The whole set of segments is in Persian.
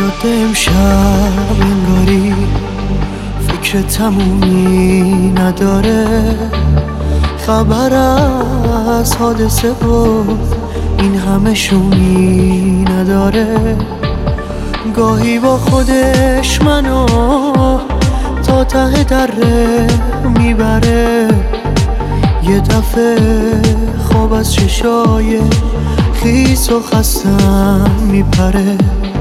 جاده امشب انگاری فکر تمومی نداره، خبر از حادثه و این همه شومی نداره. گاهی با خودش منو تا ته دره میبره، یه دفعه خواب از چشای خیس و خستم میپره.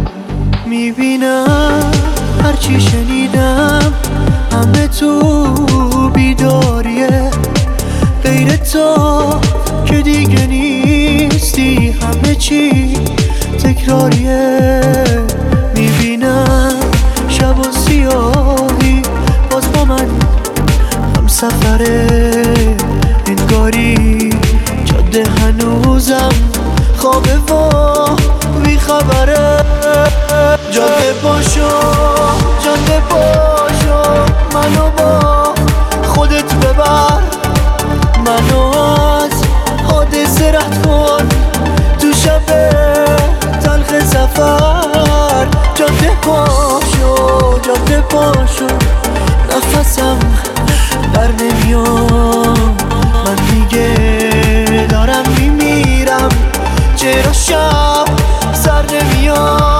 میبینم هرچی شنیدم همه تو بیداریه، غیر تو که دیگه نیستی همه چی تکراریه. میبینم شب و سیاهی باز با من هم سفره، انگاری جاده هنوزم خوابه و بی خبره. جاده پاشو جاده پاشو منو با خودت ببر، منو از حادثه رد کن تو شب تلخ سفر. جاده پاشو نفسم در نمیام، من دیگه دارم میمیرم، چرا شب سر نمیام.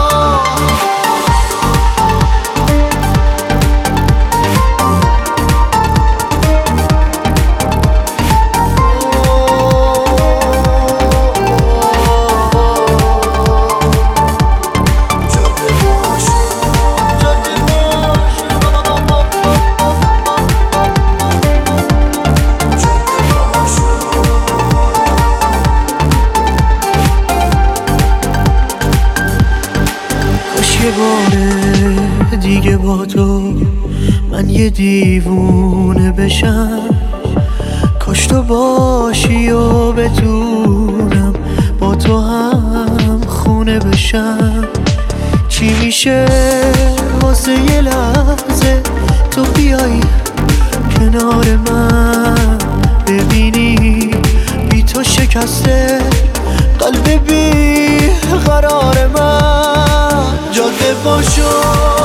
یه باره دیگه با تو من یه دیوونه بشم، کاش تو باشی و بتونم با تو هم خونه بشم. چی میشه واسه یه لحظه تو بیایی کنار من، ببینی بی تو شکسته قلب بی قرار من. جاده پاشو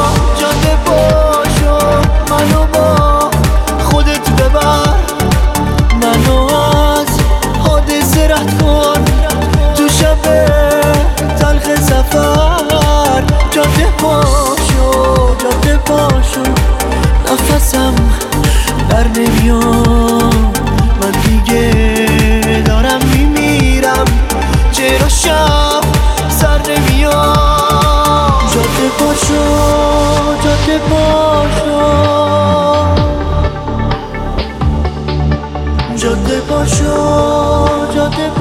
منو با خودت ببر، منو از حادثه رد کن تو شب تلخ سفر. جاده پاشو نفسم در نمیام، من دیگه دارم میمیرم، چرا شب سر نمیام. جاده پاشو جاده